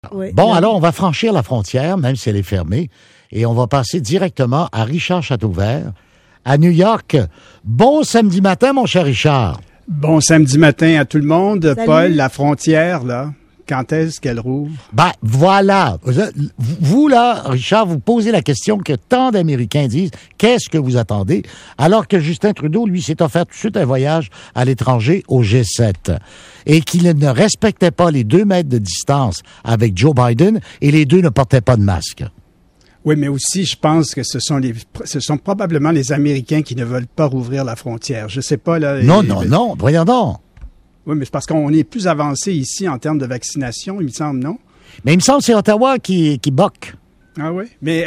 Oui. Bon, alors on va franchir la frontière, même si elle est fermée, et on va passer directement à Richard Châteauvert, à New York. Bon samedi matin, mon cher Richard. Bon samedi matin à tout le monde. Salut. Paul, la frontière, là, quand est-ce qu'elle rouvre? Ben, voilà. Vous, là, Richard, vous posez la question que tant d'Américains disent. Qu'est-ce que vous attendez? Alors que Justin Trudeau, lui, s'est offert tout de suite un voyage à l'étranger au G7. Et qu'il ne respectait pas les 2 mètres de distance avec Joe Biden et les deux ne portaient pas de masque. Oui, mais aussi, je pense que ce sont probablement les Américains qui ne veulent pas rouvrir la frontière. Je sais pas, là. Non, voyons donc. Oui, mais c'est parce qu'on est plus avancé ici en termes de vaccination, il me semble, non? Mais il me semble que c'est Ottawa qui boque. Ah oui? Mais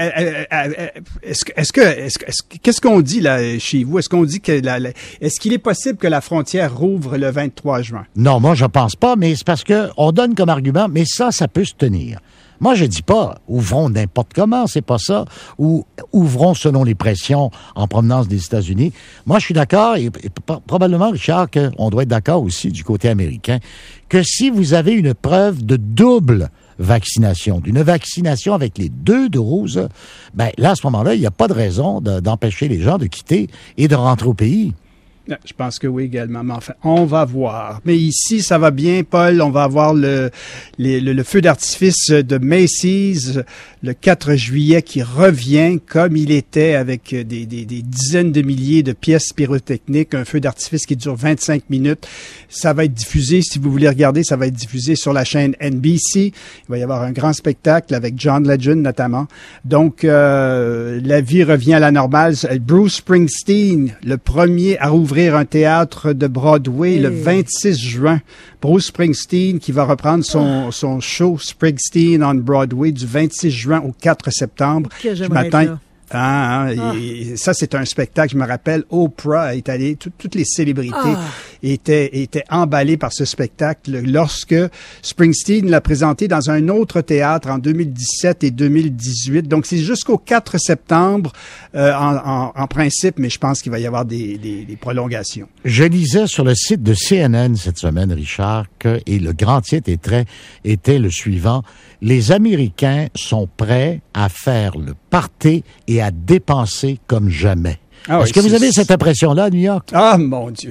qu'est-ce qu'on dit là chez vous? Est-ce qu'on dit que est-ce qu'il est possible que la frontière rouvre le 23 juin? Non, moi, je pense pas, mais c'est parce que on donne comme argument, mais ça peut se tenir. Moi, je dis pas ouvrons n'importe comment, c'est pas ça. Ou ouvrons selon les pressions en provenance des États-Unis. Moi, je suis d'accord, et probablement, Richard, qu'on doit être d'accord aussi du côté américain, que si vous avez une preuve de double vaccination, d'une vaccination avec les 2 doses, ben là, à ce moment-là, il n'y a pas de raison d'empêcher les gens de quitter et de rentrer au pays. Je pense que oui également, mais enfin, on va voir. Mais ici, ça va bien, Paul. On va avoir le feu d'artifice de Macy's le 4 juillet qui revient comme il était avec des dizaines de milliers de pièces pyrotechniques, un feu d'artifice qui dure 25 minutes. Ça va être diffusé, si vous voulez regarder, ça va être diffusé sur la chaîne NBC. Il va y avoir un grand spectacle avec John Legend notamment. Donc, la vie revient à la normale. Bruce Springsteen, le premier à rouvrir un théâtre de Broadway le 26 juin. Bruce Springsteen qui va reprendre son show Springsteen on Broadway du 26 juin au 4 septembre. Que j'aimerais être là. Et ça, c'est un spectacle, je me rappelle, Oprah est allée, toutes les célébrités étaient emballées par ce spectacle lorsque Springsteen l'a présenté dans un autre théâtre en 2017 et 2018. Donc, c'est jusqu'au 4 septembre en principe, mais je pense qu'il va y avoir des prolongations. Je lisais sur le site de CNN cette semaine, Richard, et le grand titre était le suivant: les Américains sont prêts à faire le party et à dépenser comme jamais. Est-ce que vous avez cette impression-là à New York? Ah, mon Dieu.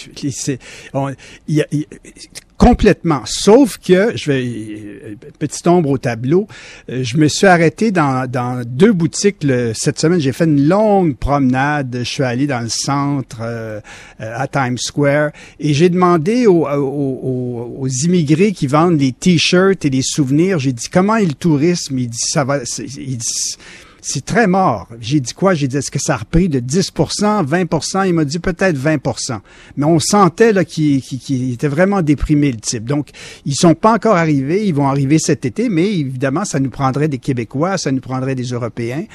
Complètement. Sauf que, petite ombre au tableau, je me suis arrêté dans 2 boutiques cette semaine. J'ai fait une longue promenade. Je suis allé dans le centre, à Times Square, et j'ai demandé aux immigrés qui vendent les t-shirts et les souvenirs, j'ai dit, comment est le tourisme? Il dit, c'est très mort. J'ai dit quoi? J'ai dit, est-ce que ça a repris de 10%, 20%? Il m'a dit peut-être 20%. Mais on sentait là qu'il était vraiment déprimé, le type. Donc, ils sont pas encore arrivés. Ils vont arriver cet été, mais évidemment, ça nous prendrait des Québécois, ça nous prendrait des Européens,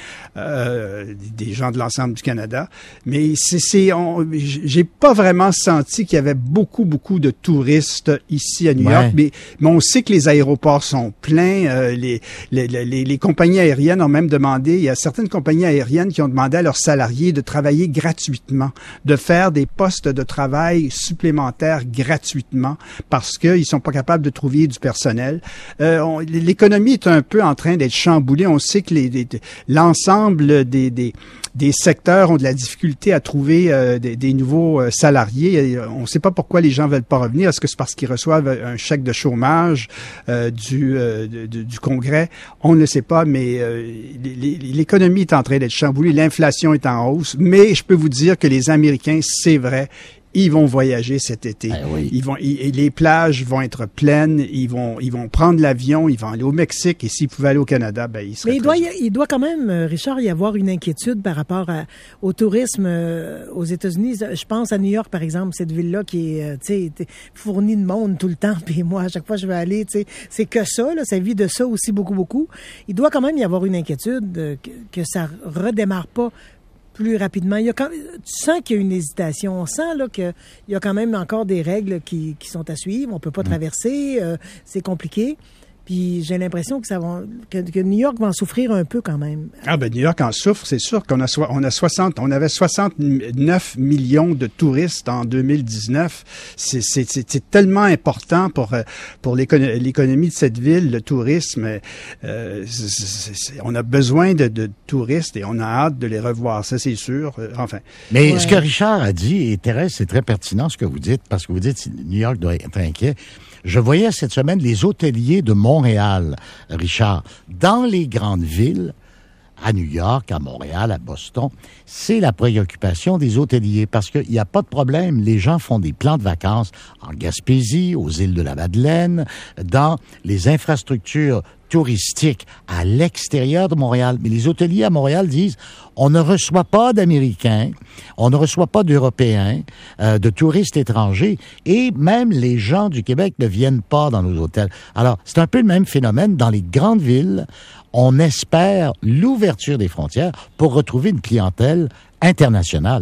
des gens de l'ensemble du Canada. Mais j'ai pas vraiment senti qu'il y avait beaucoup de touristes ici à New York. Mais on sait que les aéroports sont pleins. Les compagnies aériennes ont même demandé. Il y a certaines compagnies aériennes qui ont demandé à leurs salariés de travailler gratuitement, de faire des postes de travail supplémentaires gratuitement parce qu'ils sont pas capables de trouver du personnel. L'économie est un peu en train d'être chamboulée. On sait que l'ensemble des secteurs ont de la difficulté à trouver des nouveaux salariés. On ne sait pas pourquoi les gens veulent pas revenir. Est-ce que c'est parce qu'ils reçoivent un chèque de chômage du Congrès? On ne le sait pas, mais l'économie est en train d'être chamboulée, l'inflation est en hausse, mais je peux vous dire que les Américains, c'est vrai, ils vont voyager cet été. Oui. Les plages vont être pleines, ils vont prendre l'avion, ils vont aller au Mexique, et s'ils pouvaient aller au Canada, ils seraient. Mais il doit quand même, Richard, y avoir une inquiétude par rapport au tourisme aux États-Unis. Je pense à New York, par exemple, cette ville-là qui est, fournie de monde tout le temps. Puis moi, à chaque fois que je vais aller, c'est que ça, là, ça vit de ça aussi beaucoup. Il doit quand même y avoir une inquiétude que ça redémarre pas plus rapidement. Tu sens qu'il y a une hésitation. On sent là qu'il y a quand même encore des règles qui sont à suivre. On peut pas traverser. C'est compliqué. Puis j'ai l'impression que New York va en souffrir un peu quand même. Ah ben New York en souffre, c'est sûr qu'on on avait 69 millions de touristes en 2019. C'est tellement important pour l'économie de cette ville, le tourisme. On a besoin de touristes et on a hâte de les revoir, ça c'est sûr. Enfin. Mais ce que Richard a dit, et Thérèse, c'est très pertinent ce que vous dites, parce que vous dites que New York doit être inquiet. Je voyais cette semaine les hôteliers de Montréal, Richard, dans les grandes villes, à New York, à Montréal, à Boston, c'est la préoccupation des hôteliers parce qu'il n'y a pas de problème. Les gens font des plans de vacances en Gaspésie, aux îles de la Madeleine, dans les infrastructures touristiques à l'extérieur de Montréal. Mais les hôteliers à Montréal disent, on ne reçoit pas d'Américains, on ne reçoit pas d'Européens, de touristes étrangers, et même les gens du Québec ne viennent pas dans nos hôtels. Alors, c'est un peu le même phénomène dans les grandes villes. On espère l'ouverture des frontières pour retrouver une clientèle internationale.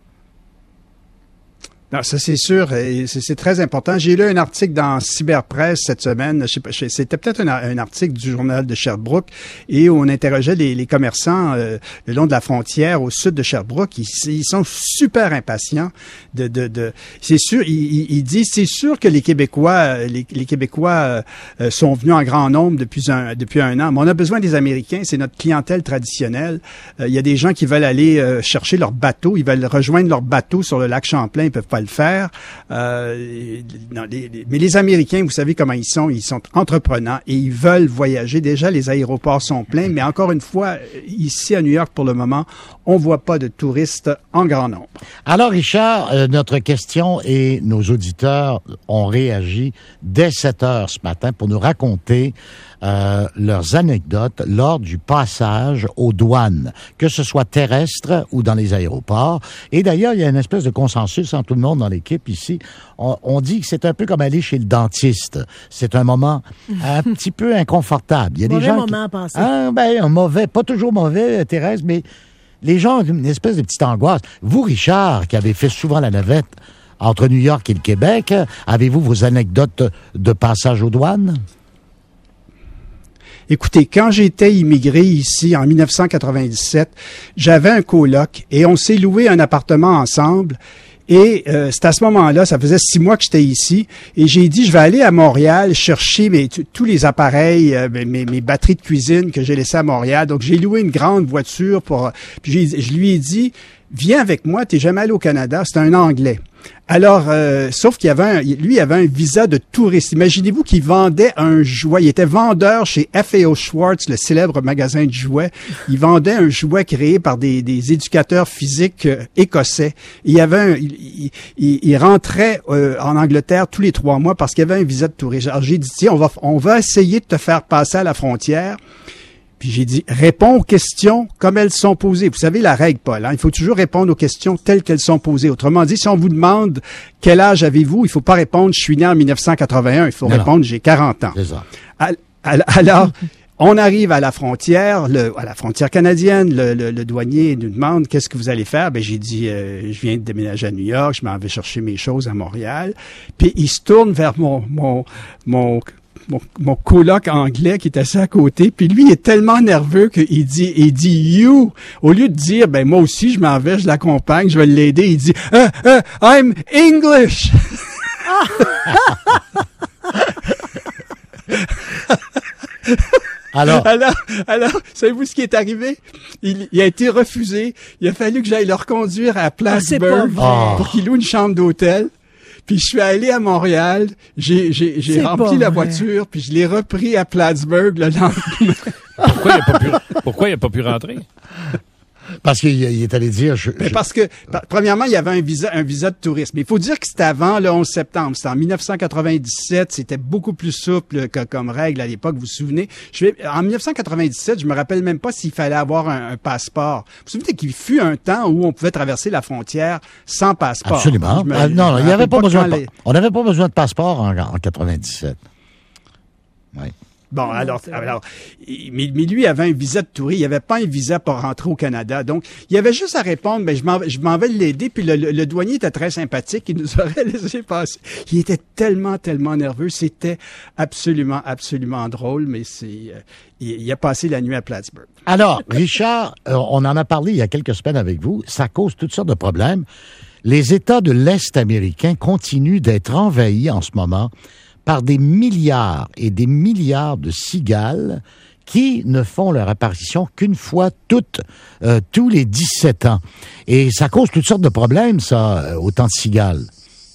Non, ça c'est sûr, et c'est très important. J'ai lu un article dans Cyberpresse cette semaine, c'était peut-être un article du journal de Sherbrooke, et où on interrogeait les commerçants le long de la frontière au sud de Sherbrooke. Ils sont super impatients c'est sûr, ils disent c'est sûr que les Québécois sont venus en grand nombre depuis un an, mais on a besoin des Américains, c'est notre clientèle traditionnelle. Il y a des gens qui veulent aller chercher leur bateau, ils veulent rejoindre leur bateau sur le lac Champlain, ils peuvent pas le faire. Mais les Américains, vous savez comment ils sont entreprenants et ils veulent voyager. Déjà, les aéroports sont pleins, mais encore une fois, ici à New York, pour le moment, on voit pas de touristes en grand nombre. Alors, Richard, notre question et nos auditeurs ont réagi dès 7 heures ce matin pour nous raconter leurs anecdotes lors du passage aux douanes, que ce soit terrestre ou dans les aéroports. Et d'ailleurs, il y a une espèce de consensus entre tout le monde dans l'équipe ici. On dit que c'est un peu comme aller chez le dentiste. C'est un moment un petit peu inconfortable. Il y a des gens moment à passer. Un mauvais, pas toujours mauvais, Thérèse, mais les gens ont une espèce de petite angoisse. Vous, Richard, qui avez fait souvent la navette entre New York et le Québec, avez-vous vos anecdotes de passage aux douanes? Écoutez, quand j'étais immigré ici en 1997, j'avais un coloc et on s'est loué un appartement ensemble. Et c'est à ce moment-là, ça faisait 6 mois que j'étais ici, et j'ai dit, je vais aller à Montréal chercher tous les appareils, mes batteries de cuisine que j'ai laissées à Montréal. Donc, j'ai loué une grande voiture puis je lui ai dit, viens avec moi, t'es jamais allé au Canada, c'est un Anglais. Alors, sauf qu'il lui avait un visa de touriste. Imaginez-vous qu'il vendait un jouet. Il était vendeur chez F.A.O. Schwartz, le célèbre magasin de jouets. Il vendait un jouet créé par des éducateurs physiques écossais. Il rentrait en Angleterre tous les 3 mois parce qu'il y avait un visa de touriste. Alors, j'ai dit, tiens, on va essayer de te faire passer à la frontière. Puis j'ai dit, réponds aux questions comme elles sont posées. Vous savez la règle, Paul, hein? Il faut toujours répondre aux questions telles qu'elles sont posées. Autrement dit, si on vous demande quel âge avez-vous, il faut pas répondre, je suis né en 1981. Il faut répondre, j'ai 40 ans. C'est ça. Alors, on arrive à la frontière, à la frontière canadienne. Le douanier nous demande, qu'est-ce que vous allez faire? Ben, j'ai dit, je viens de déménager à New York, je m'en vais chercher mes choses à Montréal. Puis il se tourne vers mon coloc anglais qui est assis à côté, puis lui il est tellement nerveux qu'il dit you, au lieu de dire ben moi aussi je m'en vais, je l'accompagne, je vais l'aider, il dit I'm English. Alors, savez-vous ce qui est arrivé? Il a été refusé. Il a fallu que j'aille le reconduire à Plattsburgh pour qu'il loue une chambre d'hôtel. Puis je suis allé à Montréal, j'ai rempli la voiture, puis je l'ai repris à Plattsburgh le lendemain. Pourquoi il a pas pu rentrer? Parce qu'il est allé dire... Parce que, premièrement, il y avait un visa de tourisme. Mais il faut dire que c'était avant le 11 septembre. C'était en 1997. C'était beaucoup plus souple comme règle à l'époque. Vous vous souvenez? En 1997, je me rappelle même pas s'il fallait avoir un passeport. Vous vous souvenez qu'il fut un temps où on pouvait traverser la frontière sans passeport? Absolument. Non, il n'y avait pas besoin on n'avait pas besoin de passeport en 97. Oui. Bon, Non, alors, c'est vrai. mais lui avait un visa de touriste, il avait pas un visa pour rentrer au Canada. Donc, il avait juste à répondre, ben, je m'en vais l'aider. Puis le douanier était très sympathique, il nous aurait laissé passer. Il était tellement nerveux, c'était absolument drôle, mais il a passé la nuit à Plattsburgh. Alors, Richard, on en a parlé il y a quelques semaines avec vous. Ça cause toutes sortes de problèmes. Les États de l'Est américain continuent d'être envahis en ce moment par des milliards et des milliards de cigales qui ne font leur apparition qu'une fois tous les 17 ans. Et ça cause toutes sortes de problèmes, ça, autant de cigales.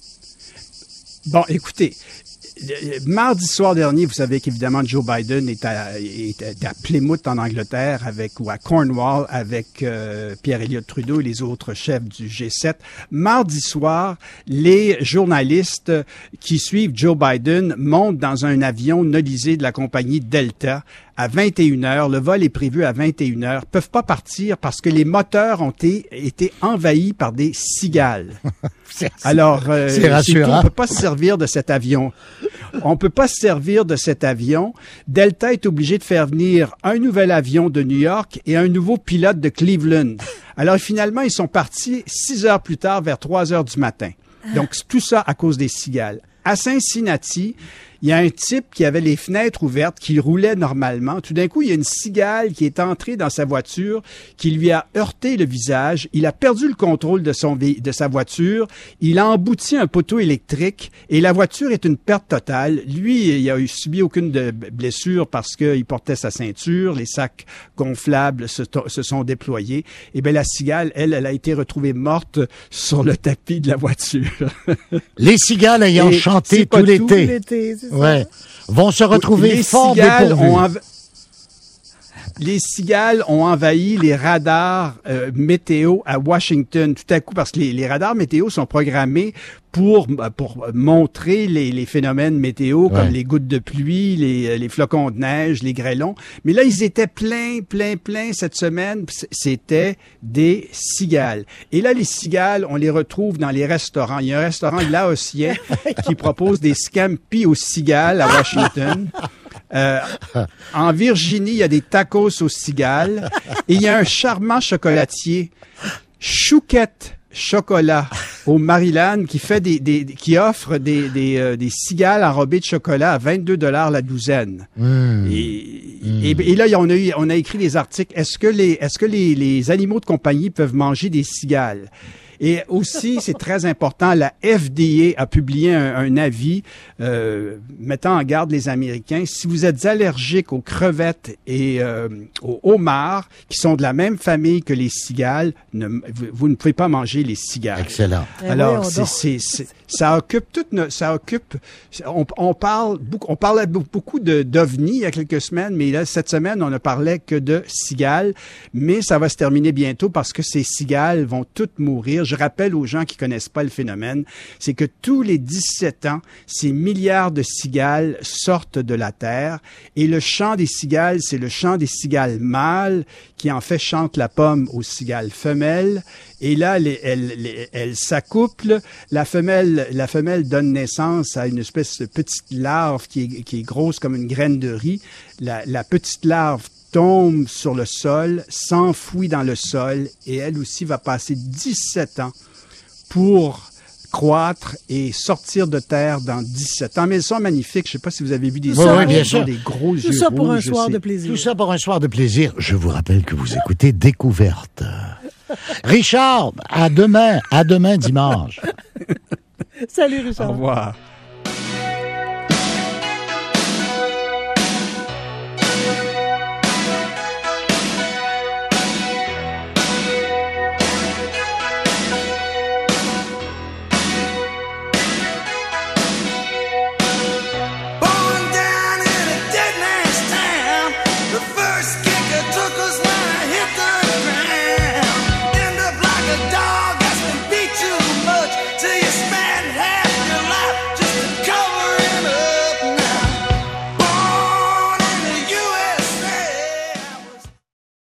Bon, écoutez, mardi soir dernier, vous savez qu'évidemment Joe Biden est à Plymouth en Angleterre ou à Cornwall avec Pierre Elliott Trudeau et les autres chefs du G7. Mardi soir, les journalistes qui suivent Joe Biden montent dans un avion nolisé de la compagnie Delta à 21h. Le vol est prévu à 21h. Peuvent pas partir parce que les moteurs ont été envahis par des cigales. Alors, c'est rassurant. on peut pas se servir de cet avion. On peut pas se servir de cet avion. Delta est obligé de faire venir un nouvel avion de New York et un nouveau pilote de Cleveland. Alors, finalement, ils sont partis 6 heures plus tard, vers 3 heures du matin. Donc, tout ça à cause des cigales. À Cincinnati, il y a un type qui avait les fenêtres ouvertes, qui roulait normalement. Tout d'un coup, il y a une cigale qui est entrée dans sa voiture, qui lui a heurté le visage. Il a perdu le contrôle de sa voiture. Il a embouti un poteau électrique et la voiture est une perte totale. Lui, il a subi aucune blessure parce qu'il portait sa ceinture. Les sacs gonflables se sont déployés. Et bien, la cigale, elle a été retrouvée morte sur le tapis de la voiture. Les cigales ayant chanté tout l'été. Ouais, vont se retrouver fort dépourvus. Les cigales ont envahi les radars météo à Washington tout à coup parce que les radars météo sont programmés pour montrer les phénomènes météo comme les gouttes de pluie, les flocons de neige, les grêlons. Mais là, ils étaient pleins cette semaine. C'était des cigales. Et là, les cigales, on les retrouve dans les restaurants. Il y a un restaurant laotien qui propose des scampi aux cigales à Washington. En Virginie, il y a des tacos aux cigales. Et il y a un charmant chocolatier, Chouquette Chocolat, au Maryland, qui offre des cigales enrobées de chocolat à 22$ la douzaine. Et là, on a écrit des articles. Est-ce que les animaux de compagnie peuvent manger des cigales? Et aussi, c'est très important, la FDA a publié un avis mettant en garde les Américains. Si vous êtes allergiques aux crevettes et aux homards, qui sont de la même famille que les cigales, vous ne pouvez pas manger les cigales. Excellent. Alors, ça occupe. On parlait beaucoup d'ovnis il y a quelques semaines, mais là, cette semaine, on ne parlait que de cigales. Mais ça va se terminer bientôt parce que ces cigales vont toutes mourir. Je rappelle aux gens qui connaissent pas le phénomène, c'est que tous les 17 ans, ces milliards de cigales sortent de la Terre et le chant des cigales, c'est le chant des cigales mâles qui en fait chante la pomme aux cigales femelles. Et là, elles s'accouplent. La femelle donne naissance à une espèce de petite larve qui est grosse comme une graine de riz. La petite larve tombe sur le sol, s'enfouit dans le sol et elle aussi va passer 17 ans pour croître et sortir de terre dans 17 ans. Mais elles sont magnifiques. Je ne sais pas si vous avez vu des bien sûr. Des gros yeux rouges. Tout ça pour un soir de plaisir. Tout ça pour un soir de plaisir. Je vous rappelle que vous écoutez Découverte. Richard, à demain dimanche. Salut Richard. Au revoir.